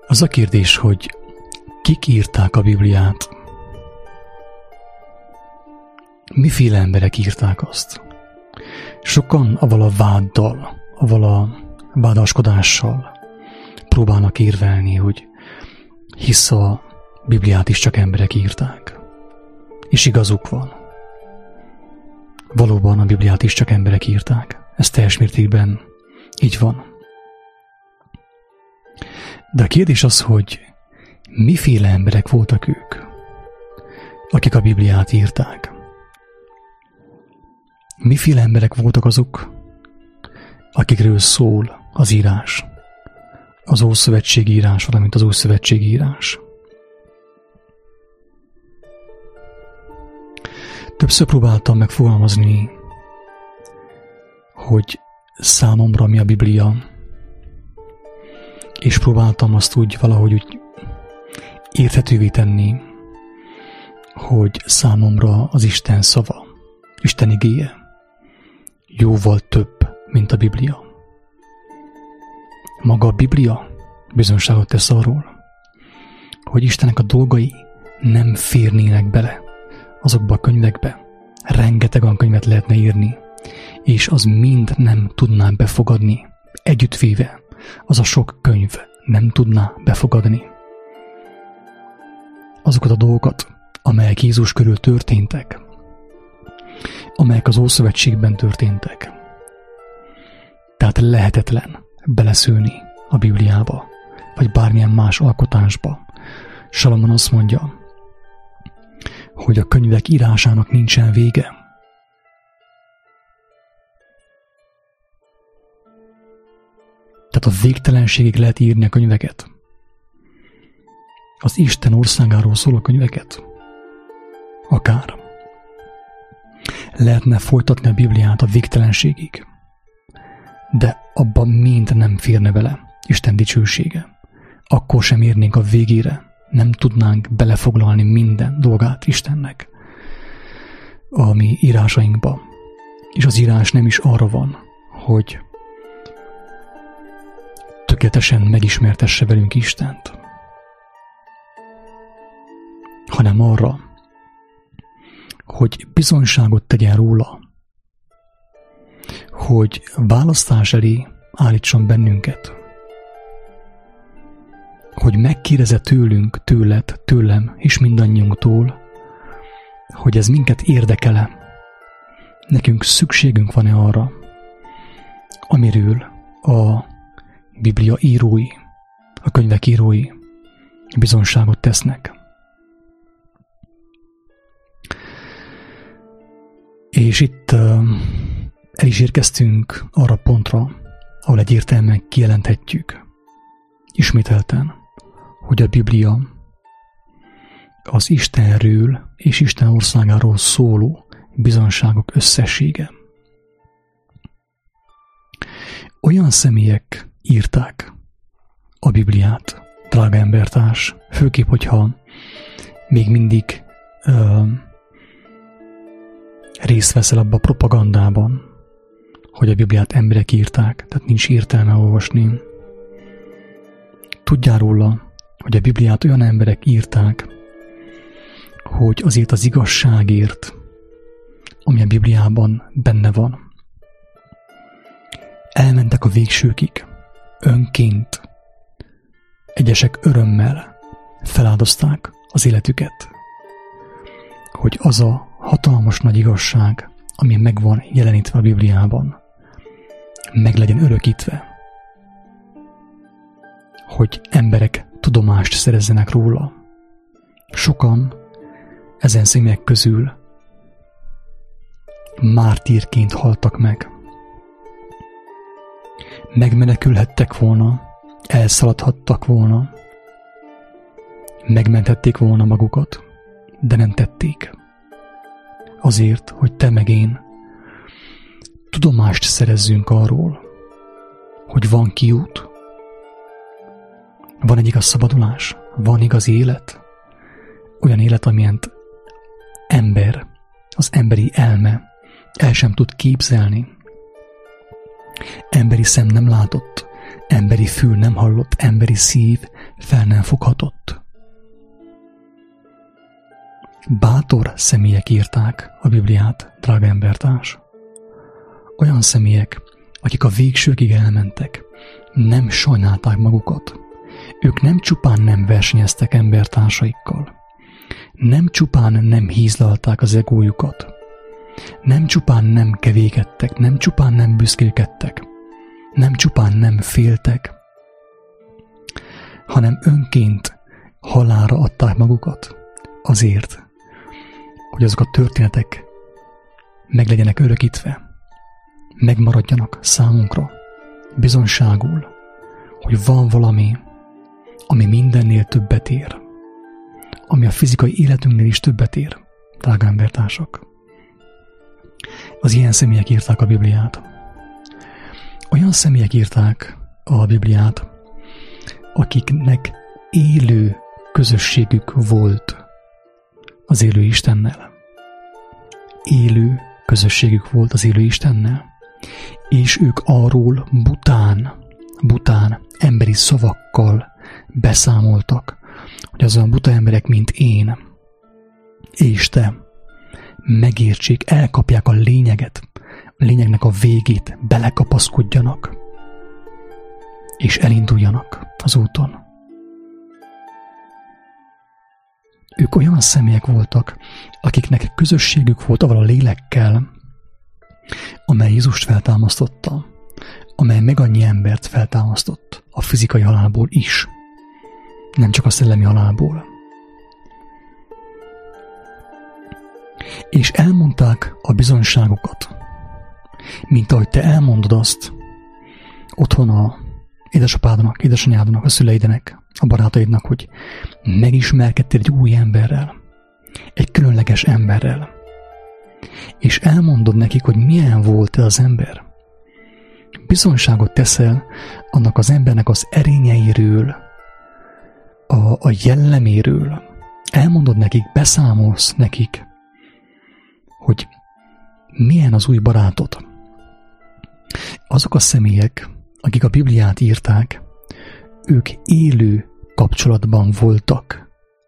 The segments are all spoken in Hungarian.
Az a kérdés, hogy kik írták a Bibliát? Miféle emberek írták azt? Sokan avval a váddal, avval a vádaskodással próbálnak érvelni, hogy hisz a Bibliát is csak emberek írták. És igazuk van. Valóban a Bibliát is csak emberek írták. Ez teljes mértékben így van. De a kérdés az, hogy miféle emberek voltak ők, akik a Bibliát írták. Miféle emberek voltak azok, akikről szól az írás, az Ószövetségi írás, valamint az Újszövetségi írás. Többször próbáltam megfogalmazni, hogy számomra mi a Biblia, és próbáltam azt úgy valahogy úgy érthetővé tenni, hogy számomra az Isten szava, Isten igéje jóval több, mint a Biblia. Maga a Biblia bizonyságot tesz arról, hogy Istennek a dolgai nem férnének bele azokba a könyvekbe. Rengeteg olyan könyvet lehetne írni, és az mind nem tudná befogadni. Együttvéve az a sok könyv nem tudná befogadni azokat a dolgokat, amelyek Jézus körül történtek, amelyek az Ószövetségben történtek. Tehát lehetetlen beleszülni a Bibliába, vagy bármilyen más alkotásba. Salamon azt mondja, hogy a könyvek írásának nincsen vége. Tehát a végtelenségig lehet írni a könyveket. Az Isten országáról szóló könyveket. Akár. Lehetne folytatni a Bibliát a végtelenségig. De abban mind nem férne bele Isten dicsősége. Akkor sem érnénk a végére. Nem tudnánk belefoglalni minden dolgát Istennek a mi írásainkba. És az írás nem is arra van, hogy tökéletesen megismertesse velünk Istent, hanem arra, hogy bizonyságot tegyen róla, hogy választás elé állítson bennünket, hogy megkérdezze tőlünk, tőled, tőlem és mindannyiunktól, hogy ez minket érdekele, nekünk szükségünk van-e arra, amiről a Biblia írói, a könyvek írói bizonyságot tesznek. És itt el is érkeztünk arra pontra, ahol egyértelműen kijelenthetjük, ismételten, hogy a Biblia az Istenről és Isten országáról szóló bizonyságok összessége. Olyan személyek írták a Bibliát, drága embertárs, főképp, hogyha még mindig részt veszel abba a propagandában, hogy a Bibliát emberek írták, tehát nincs értelme olvasni. Tudjál róla, hogy a Bibliát olyan emberek írták, hogy azért az igazságért, ami a Bibliában benne van, elmentek a végsőkig, önként, egyesek örömmel feláldozták az életüket, hogy az a hatalmas nagy igazság, ami meg van jelenítve a Bibliában, meg legyen örökítve, hogy emberek tudomást szerezzenek róla. Sokan ezen személyek közül mártírként haltak meg. Megmenekülhettek volna, elszaladhattak volna, megmenthették volna magukat, de nem tették. Azért, hogy te meg én tudomást szerezzünk arról, hogy van kiút, van egy igaz szabadulás, van igazi élet, olyan élet, amilyent ember, az emberi elme el sem tud képzelni. Emberi szem nem látott, emberi fül nem hallott, emberi szív fel nem foghatott. Bátor személyek írták a Bibliát, drága embertárs. Olyan személyek, akik a végsőkig elmentek, nem sajnálták magukat. Ők nem csupán nem versenyeztek embertársaikkal, nem csupán nem hízlalták az egójukat, nem csupán nem kevékedtek, nem csupán nem büszkélkedtek, nem csupán nem féltek, hanem önként halálra adták magukat azért, hogy azok a történetek meg legyenek örökítve, megmaradjanak számunkra, bizonságul, hogy van valami, ami mindennél többet ér, ami a fizikai életünknél is többet ér, drága embertársak. Az ilyen személyek írták a Bibliát. Olyan személyek írták a Bibliát, akiknek élő közösségük volt az élő Istennel. Élő közösségük volt az élő Istennel, és ők arról bután emberi szavakkal beszámoltak, hogy azon buta emberek, mint én és te, megértsék, elkapják a lényeget, a lényegnek a végét, belekapaszkodjanak, és elinduljanak az úton. Ők olyan személyek voltak, akiknek közösségük volt avval a lélekkel, amely Jézust feltámasztotta, amely meg annyi embert feltámasztott a fizikai halálból is, nem csak a szellemi halálból. És elmondták a bizonyságokat, mint ahogy te elmondod azt otthon a édesapádnak, édesanyádnak, a szüleidnek, a barátaidnak, hogy megismerkedtél egy új emberrel, egy különleges emberrel, és elmondod nekik, hogy milyen volt ez az ember. Bizonyságot teszel annak az embernek az erényeiről, a jelleméről. Elmondod nekik, beszámolsz nekik, hogy milyen az új barátod. Azok a személyek, akik a Bibliát írták, ők élő kapcsolatban voltak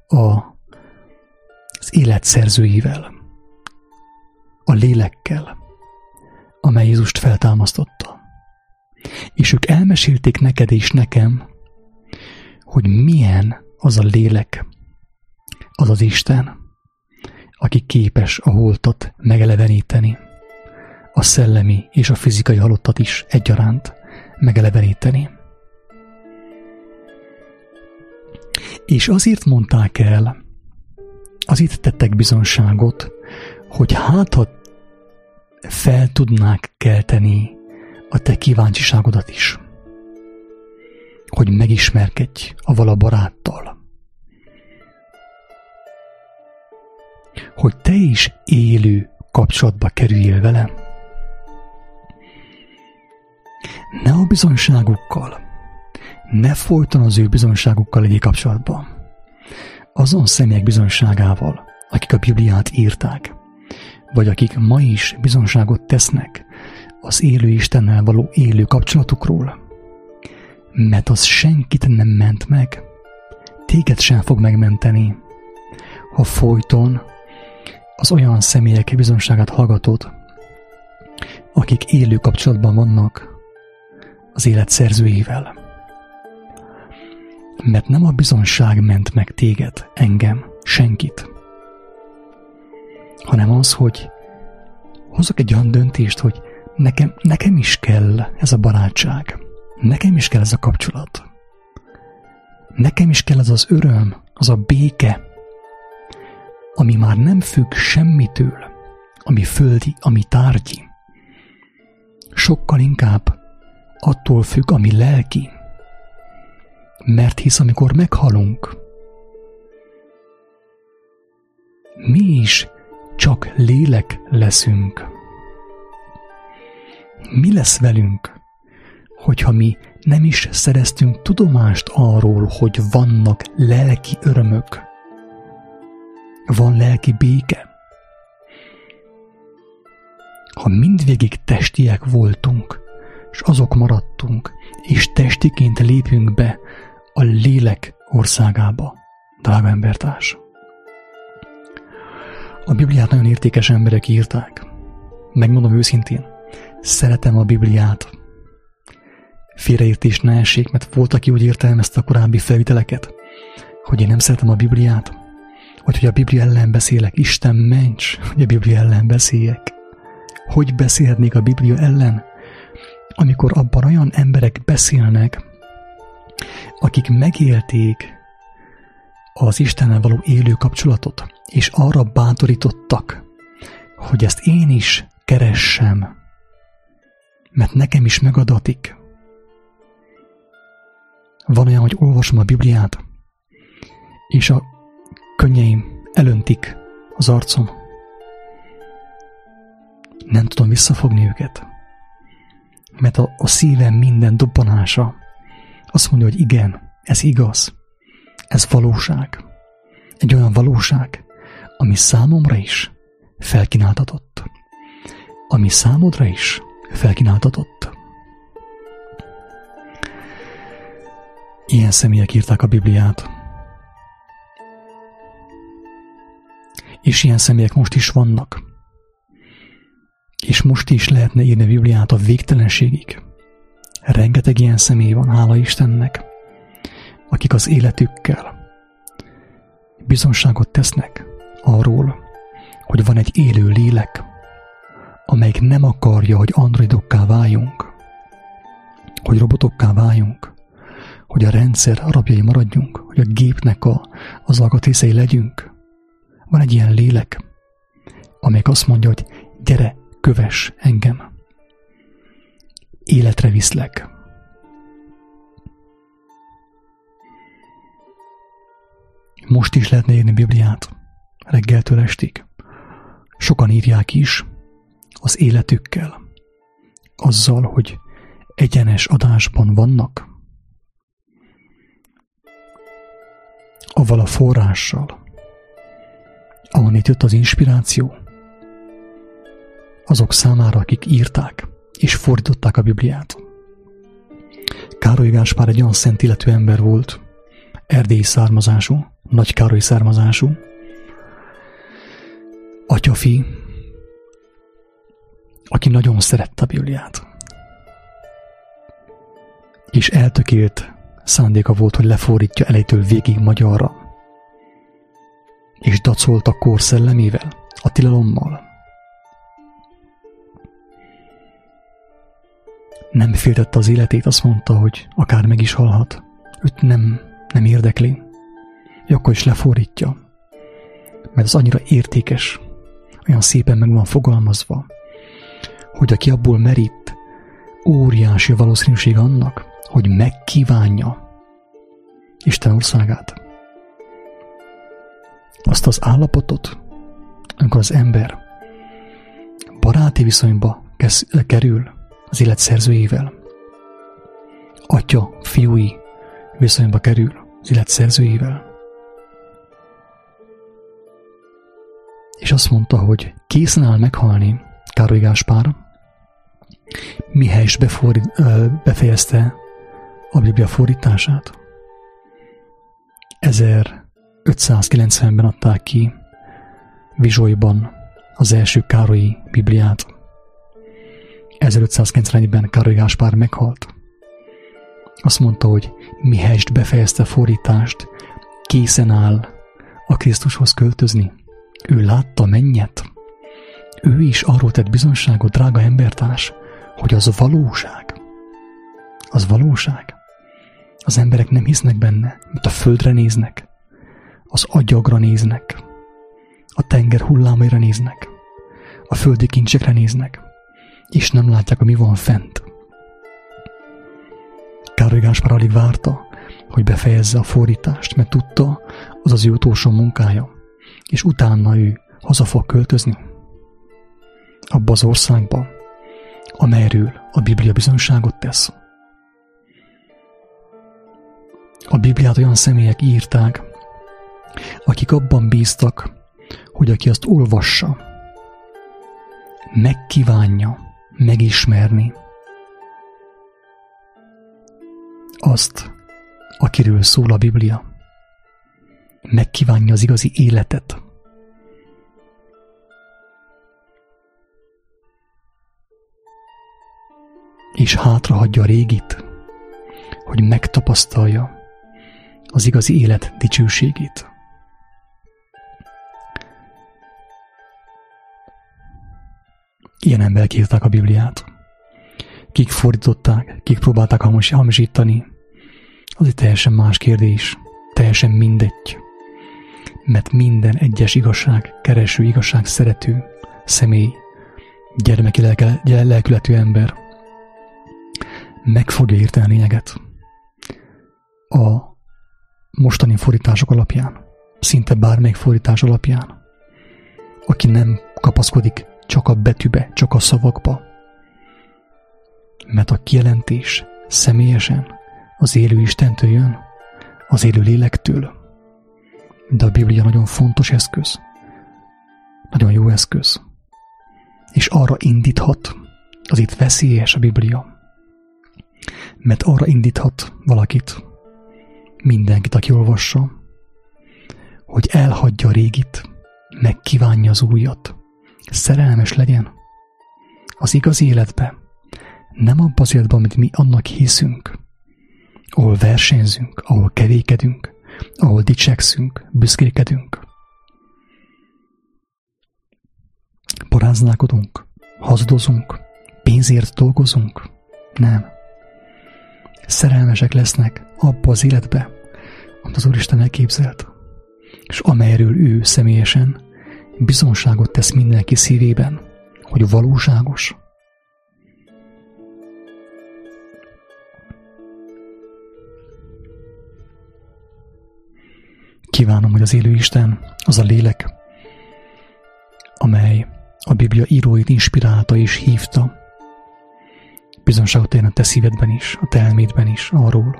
az élet szerzőivel, a lélekkel, amely Jézust feltámasztotta. És ők elmesélték neked és nekem, hogy milyen az a lélek, az az Isten, aki képes a holtat megeleveníteni, a szellemi és a fizikai halottat is egyaránt megeleveníteni. És azért mondták el, azért tettek bizonságot, hogy hát ha fel tudnák kelteni a te kíváncsiságodat is, hogy megismerkedj avval a baráttal, hogy te is élő kapcsolatba kerüljél vele. Ne a bizonyságukkal, ne folyton az ő bizonyságukkal legyél kapcsolatban. Azon személyek bizonyságával, akik a Bibliát írták, vagy akik ma is bizonyságot tesznek az élő Istennel való élő kapcsolatukról, mert az senkit nem ment meg, téged sem fog megmenteni, ha folyton az olyan személyek bizonyságát hallgatod, akik élő kapcsolatban vannak az élet szerzőjével. Mert nem a bizonyság ment meg téged, engem, senkit, hanem az, hogy hozok egy olyan döntést, hogy nekem is kell ez a barátság, nekem is kell ez a kapcsolat, nekem is kell ez az öröm, az a béke, ami már nem függ semmitől, ami földi, ami tárgyi. Sokkal inkább attól függ, ami lelki. Mert hisz, amikor meghalunk, mi is csak lélek leszünk. Mi lesz velünk, hogyha mi nem is szereztünk tudomást arról, hogy vannak lelki örömök, van lelki béke? Ha mindvégig testiek voltunk, és azok maradtunk, és testiként lépünk be a lélek országába, drága embertárs. A Bibliát nagyon értékes emberek írták. Megmondom őszintén, szeretem a Bibliát. Félreértés ne essék, mert volt, aki úgy értelmezte a korábbi felviteleket, hogy én nem szeretem a Bibliát, vagy hogy a Biblia ellen beszélek. Isten ments, hogy a Biblia ellen beszéljek. Hogy beszélhetnék a Biblia ellen, amikor abban olyan emberek beszélnek, akik megélték az Istennel való élő kapcsolatot, és arra bátorítottak, hogy ezt én is keressem, mert nekem is megadatik. Van olyan, hogy olvasom a Bibliát, és a könnyeim elöntik az arcom. Nem tudom visszafogni őket, mert a szívem minden dobbanása azt mondja, hogy igen, ez igaz, ez valóság. Egy olyan valóság, ami számomra is felkínáltatott. Ami számodra is felkínáltatott. Ilyen személyek írták a Bibliát. És ilyen személyek most is vannak. És most is lehetne írni a Bibliát a végtelenségig. Rengeteg ilyen személy van, hála Istennek, akik az életükkel bizonságot tesznek arról, hogy van egy élő lélek, amelyik nem akarja, hogy androidokká váljunk, hogy robotokká váljunk, hogy a rendszer rabjai maradjunk, hogy a gépnek az alkatrészei legyünk. Van egy ilyen lélek, amelyik azt mondja, hogy gyere, kövess engem. Életre viszlek. Most is lehetne írni Bibliát, reggeltől estig. Sokan írják is az életükkel, azzal, hogy egyenes adásban vannak, avval a forrással, ahonnét jött az inspiráció, azok számára, akik írták és fordították a Bibliát. Károly Gáspár egy olyan szent illető ember volt, erdélyi származású, Nagy Károly származású, atyafi, aki nagyon szerette a Bibliát. És eltökélt szándéka volt, hogy lefordítja elejétől végig magyarra. És dacolt a kor szellemével, a tilalommal. Nem féltette az életét, azt mondta, hogy akár meg is halhat. Őt nem érdekli. Akkor is lefordítja. Mert az annyira értékes, olyan szépen meg van fogalmazva, hogy aki abból merít, óriási valószínűség annak, hogy megkívánja Isten országát. Azt az állapotot, amikor az ember baráti viszonyba kerül az élet szerzőjével, atya, fiúi viszonyba kerül az élet szerzőjével, és azt mondta, hogy készen áll meghalni Károly Gáspár, mihelyest befejezte a Biblia fordítását. 1590-ben adták ki Vizsolyban az első Károlyi Bibliát. 1591-ben Károly Gáspár meghalt. Azt mondta, hogy mihelyest befejezte a fordítást, készen áll a Krisztushoz költözni. Ő látta a mennyet. Ő is arról tett bizonyságot, drága embertárs, hogy az valóság. Az valóság. Az emberek nem hisznek benne, mert a földre néznek, az agyagra néznek, a tenger hullámaira néznek, a földi kincsekre néznek, és nem látják, hogy mi van fent. Károly Gáspár alig várta, hogy befejezze a fordítást, mert tudta, az az ő utolsó munkája, és utána ő haza fog költözni. Abba az országba, amelyről a Biblia bizonyságot tesz. A Bibliát olyan személyek írták, akik abban bíztak, hogy aki azt olvassa, megkívánja megismerni azt, akiről szól a Biblia. Megkívánja az igazi életet. És hátrahagyja a régit, hogy megtapasztalja az igazi élet dicsőségét. Ilyen emberek írták a Bibliát. Kik fordították, kik próbálták hamisítani, az egy teljesen más kérdés, teljesen mindegy. Mert minden egyes igazságkereső, igazságszerető személy, gyermeki lelkületű ember meg fogja érteni a lényeget. A mostani fordítások alapján, szinte bármelyik fordítás alapján, aki nem kapaszkodik csak a betűbe, csak a szavakba, mert a kijelentés személyesen az élő Istentől jön, az élő lélektől. De a Biblia nagyon fontos eszköz, nagyon jó eszköz, és arra indíthat, az itt veszélyes a Biblia, mert arra indíthat valakit, mindenkit, aki olvassa, hogy elhagyja a régit, megkívánja az újat, szerelmes legyen az igazi életbe, nem abban az életben, amit mi annak hiszünk, ahol versenyzünk, ahol kevékedünk, ahol dicsekszünk, büszkékedünk. Paráználkodunk, hazudozunk, pénzért dolgozunk. Nem. Szerelmesek lesznek abba az életbe, amit az Úristen elképzelt, és amelyről ő személyesen bizonságot tesz mindenki szívében, hogy valóságos. Kívánom, hogy az élő Isten, az a lélek, amely a Biblia íróit inspirálta és hívta, bizonságot tegyen a te szívedben is, a te elmédben is arról,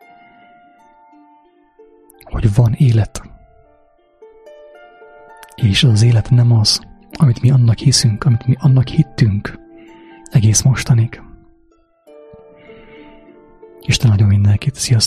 hogy van élet. És az élet nem az, amit mi annak hiszünk, amit mi annak hittünk egész mostanig. Isten áldjon mindenkit, sziasztok!